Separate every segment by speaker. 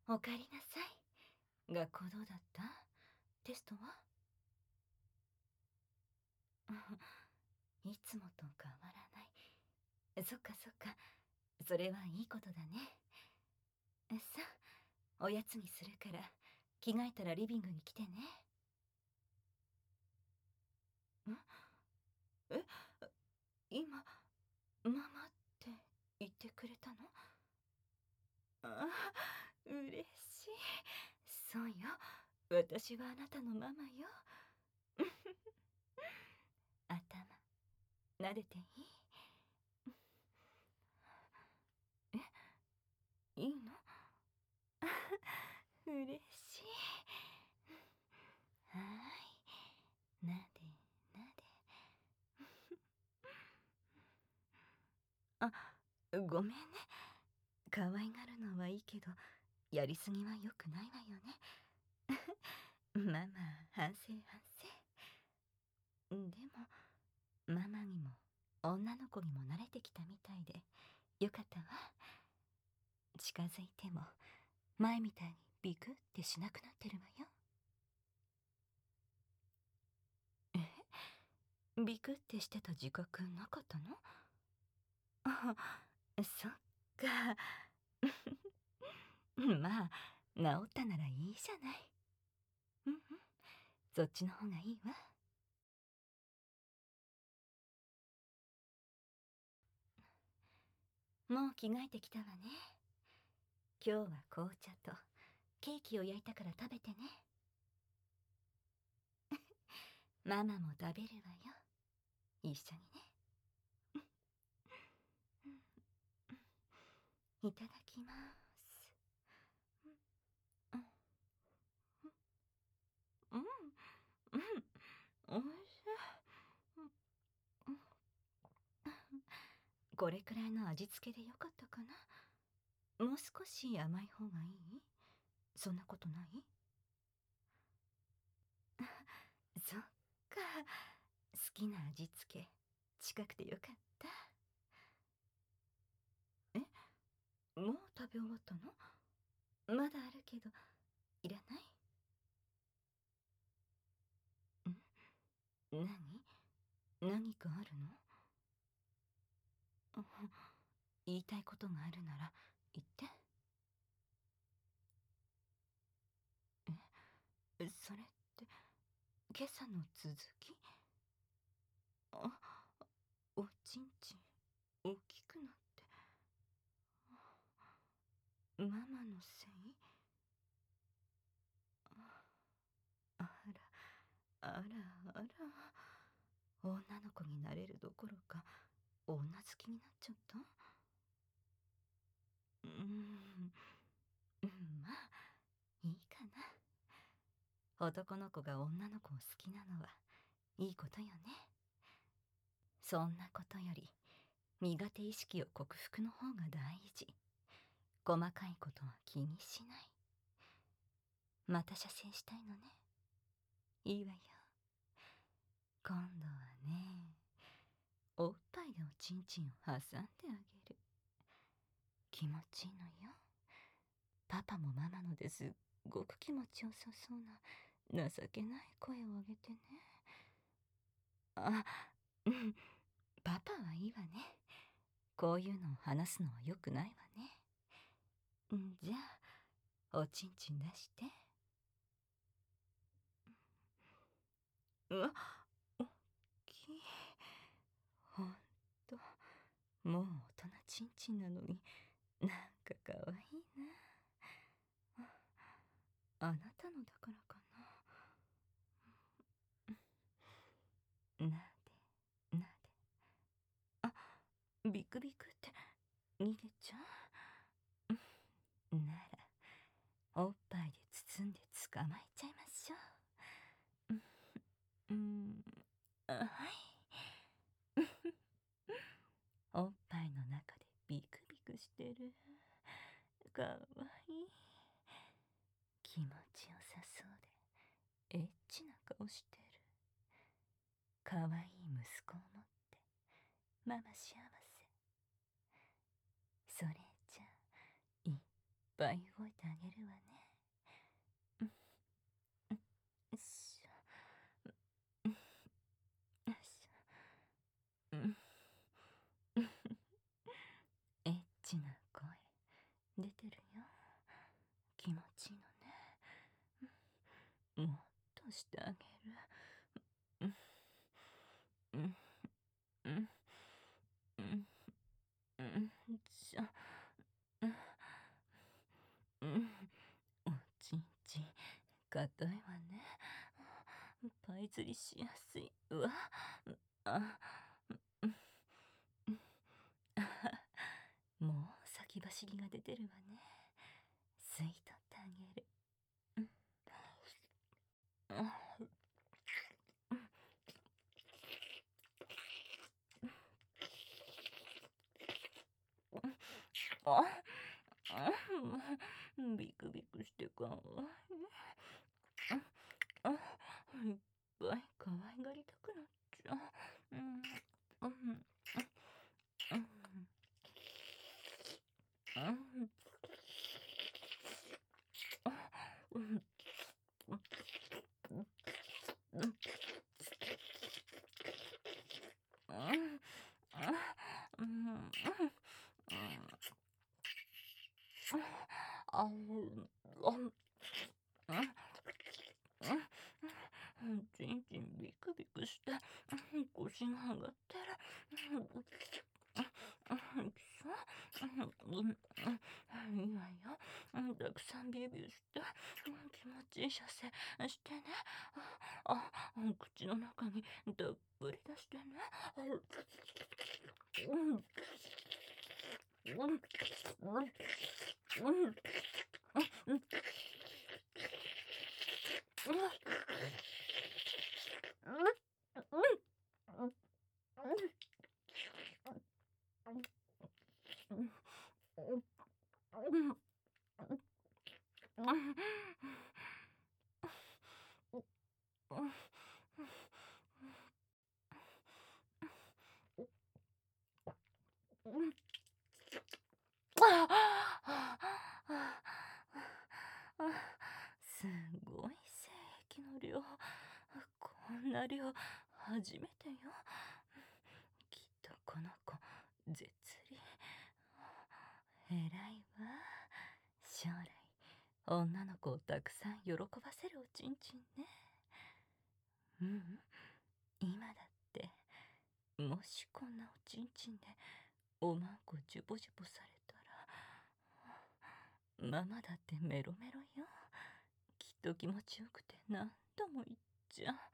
Speaker 1: おかえりなさい。学校どうだった？テストは？いつもと変わらない。そっかそっか。それはいいことだね。さあ、おやつにするから、着替えたらリビングに来てね。え、今、ママって言ってくれたの？ああ、嬉しい。そうよ。私はあなたのママよ。頭、撫でていい？え、いいの？嬉しい。はい。なでなで。あ、ごめんね。可愛がるのはいいけど、やりすぎは良くないわよね。ママ、反省反省。でも、ママにも女の子にも慣れてきたみたいで、よかったわ。近づいても、前みたいにビクってしなくなってるわよ。ビクってしてた自覚なかったの？あ、そっか。まあ、治ったならいいじゃない。うんうん。そっちの方がいいわ。もう着替えてきたわね。今日は紅茶とケーキを焼いたから食べてね。ママも食べるわよ。一緒にね。いただきます。うん、うん、うん、おいしい。これくらいの味付けでよかったかな。もう少し甘い方がいい？そんなことない？そっか。好きな味付け、近くてよかった。え、もう食べ終わったの？まだあるけど、いらない？何？何かあるの？あ、言いたいことがあるなら言って。それって今朝の続き？あ、おちんちん大きくなって、ママのせい？あら、あらあら、女の子になれるどころか女好きになっちゃった？まあいいかな。男の子が女の子を好きなのはいいことよね。そんなことより苦手意識を克服の方が大事。細かいことは気にしない。また射精したいのね。いいわよ。今度はね、おっぱいでおちんちんを挟んであげる。気持ちいいのよ。パパもママのですっごく気持ちよさそうな情けない声を上げてね。あ、うん、パパはいいわね。こういうのを話すのは良くないわね。じゃあ、おちんちん出して。うわ、おっきい。ほんと、もう大人ちんちんなのに、なんかかわいいな。あなたのだからかな。なで、なで。あ、ビクビクって逃げちゃう？なら、おっぱいで包んで捕まえちゃいましょう。うん、はい。おっぱいの中でビクビクしてる。かわいい。気持ちよさそうで、エッチな顔してる。かわいい息子を持って、ママ幸せ。それじゃ、いっぱい動いてあげるわね。よいしょ。よいしょ。エッチな声出てるよ。気持ちいいのね。もっとしてあげる。うんうんうんうんうんじゃうんうんおちんちん硬いわね。パイ釣りしやすいわ。あもう先走りが出てるわね。吸い取ってあげる。あビクビクしてかわいい。いっぱい可愛がりたくなっちゃう。ちんちんビクビクして腰が上がってる。いいわよ。たくさんビュービューして、気持ちいい射精してね。口の中にたっぷり出してね。すごい精液の量。こんな量初めてよ。きっとこの子絶理。偉いわ。将来女の子をたくさん喜ばせるおちんちんね。今だってもしこんなおちんちんでおまんこジュボジュボされたら、ママだってメロメロよ。きっと気持ちよくて何度も言っちゃう。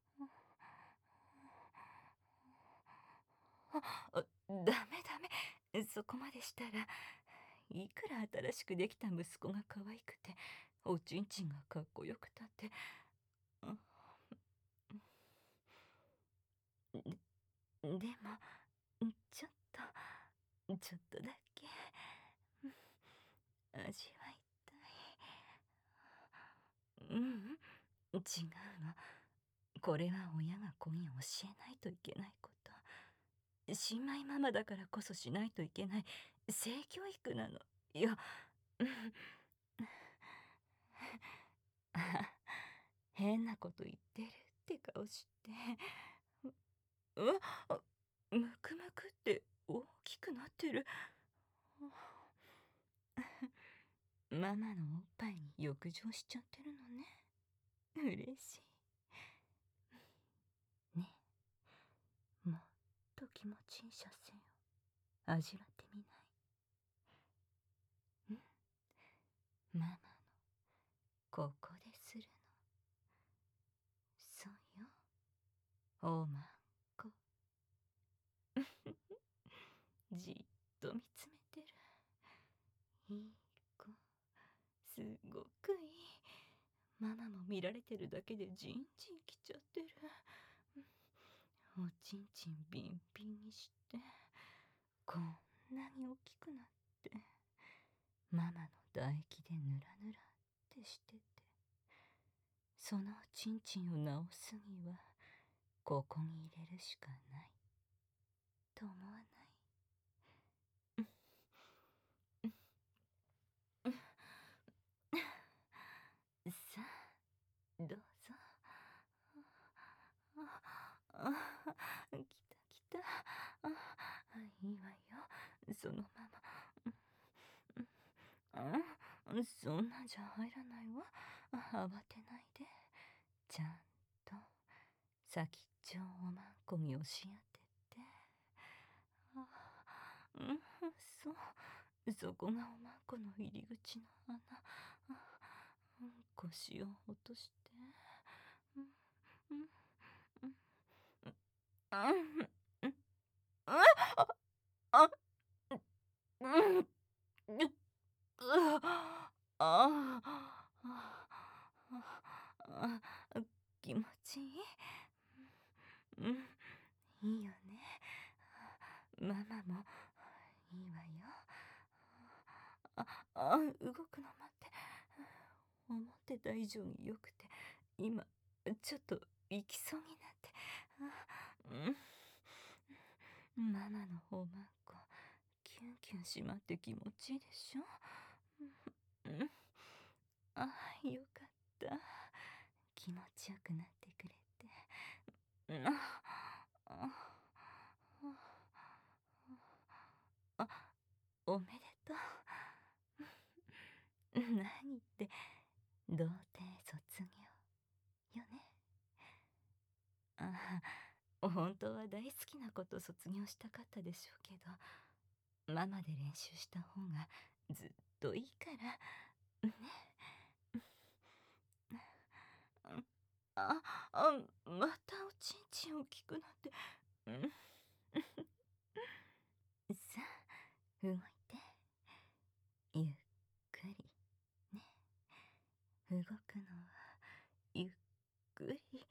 Speaker 1: ダメダメ。そこまでしたら、いくら新しくできた息子が可愛くておちんちんがかっこよくたって、でもちょっちょっとだけ味わいたい。違うの。これは親が子に教えないといけないこと。新米ママだからこそしないといけない性教育なの。いや、変なこと言ってるって顔して。むくむくって大きくなってる。ママのおっぱいに浴場しちゃってるのね。嬉しい。ねえ、もっと気持ちいい射精を味わってみない？ママのここでするの。そうよ、おまんこ。じっと見つめてる。いい子。すごくいい。ママも見られてるだけでジンジンきちゃってる。おちんちんビンビンにしてこんなに大きくなって、ママの唾液でヌラヌラってしてて、そのおちんちんを直すにはここに入れるしかないと思わない？ そのまま。そんなんじゃ入らないわ。慌てないで。ちゃんと先っちょをおまんこに押し当てて。あうん、そこがおまんこの入り口の穴。腰を落として。うんうんうんうんうんあうんうああ気持ちいい。うん、いいよね。ママもいいわよ。動くの待って。思ってた以上に良くて、今、ちょっと行きそうになって。ママの方まんこ、キュンキュンしまって気持ちいいでしょ。よかった。気持ちよくなってくれて。あ、おめでとう。何って、童貞卒業よね。本当は大好きなこと卒業したかったでしょうけど、ママで練習した方がずっといいからね。あまたおちんちん大きくなって。さあ動いて、ゆっくりね。動くのはゆっくり。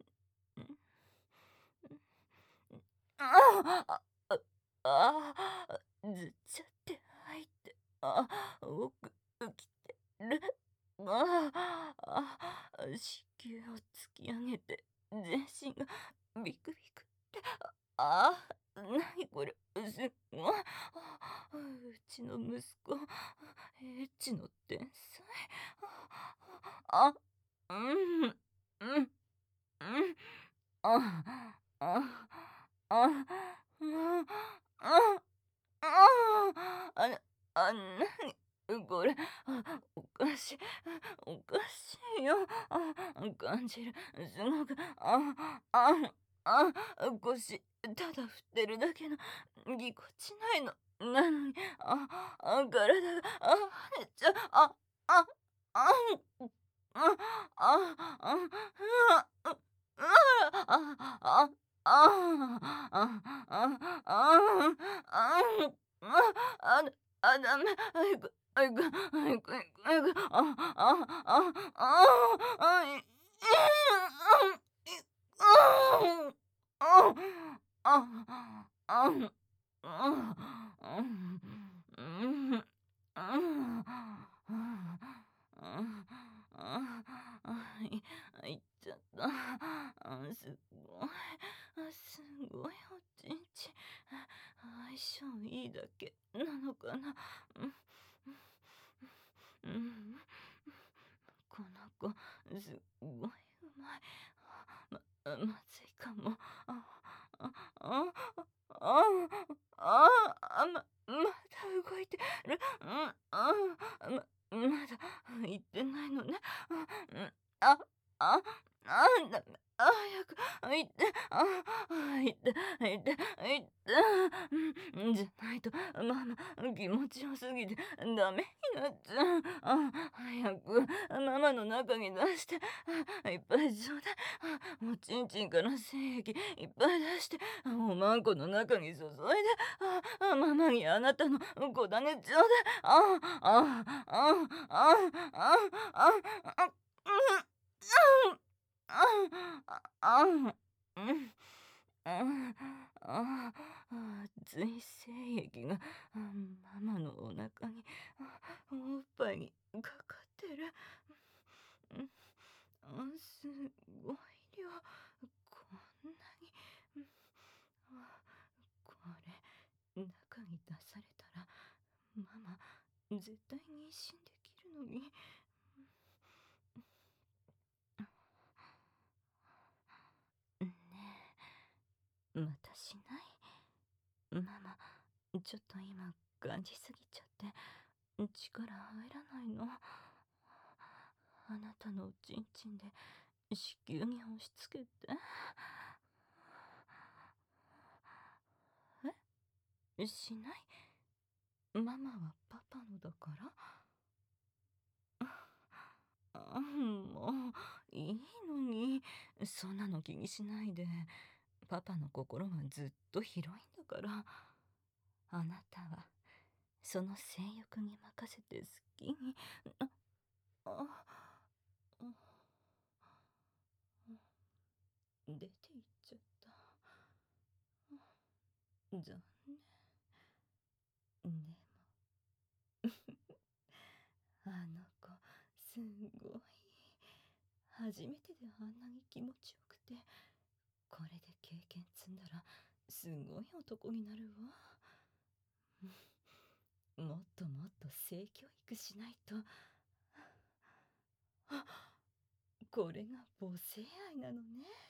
Speaker 1: あああずっちゃって入って、奥来てる。子宮を突き上げて、全身がビクビクって。なにこれ、すごい。うちの息子、エッチの天才。あ、うん、うん、うん、あ、あ、あ、なにこれ、おかしい、おかしいよ。感じる、すごく、腰、ただ振ってるだけの、ぎこちないの。なのに、体が、跳ねちゃう、あ、あ、あ、あ、あ、あ、あ、あ、ダメ。早く、早く、早く、早く、い、いっちゃった。すごい、すごいおちんちん。相性いいだけなのかな。この子、すごいうまい。まずいかも。あ、あ、あ、まだ動いてる。まだ行ってないのね。あ、あ、ダメ。早く、行って、行って、行って、行って。じゃないと、ママ、気持ちよすぎて、ダメになっちゃう。早く、ママの中に出して、いっぱいちょうだい。おちんちんから精液いっぱい出して、おまんこの中に注いで、ママにあなたの子種ちょうだい。水精液がママのお腹に、おっぱいにかかってる。すごい量。こんなに。これ、中に出されたら、ママ、絶対妊娠できるのに。ねえ、またしない？ママ、ちょっと今感じすぎちゃって力入らないの。あなたのおちんちんで子宮に押し付けて。しない？ママはパパのだから。もういいのに、そんなの気にしないで。パパの心はずっと広いんだから。あなたはその性欲に任せて好きに。ああ出て行っちゃった。残念。でもあの子すごい。初めてであんなに気持ちよくて、これで経験積んだらすごい男になるわ。もっともっと性教育しないと。あ、これが母性愛なのね。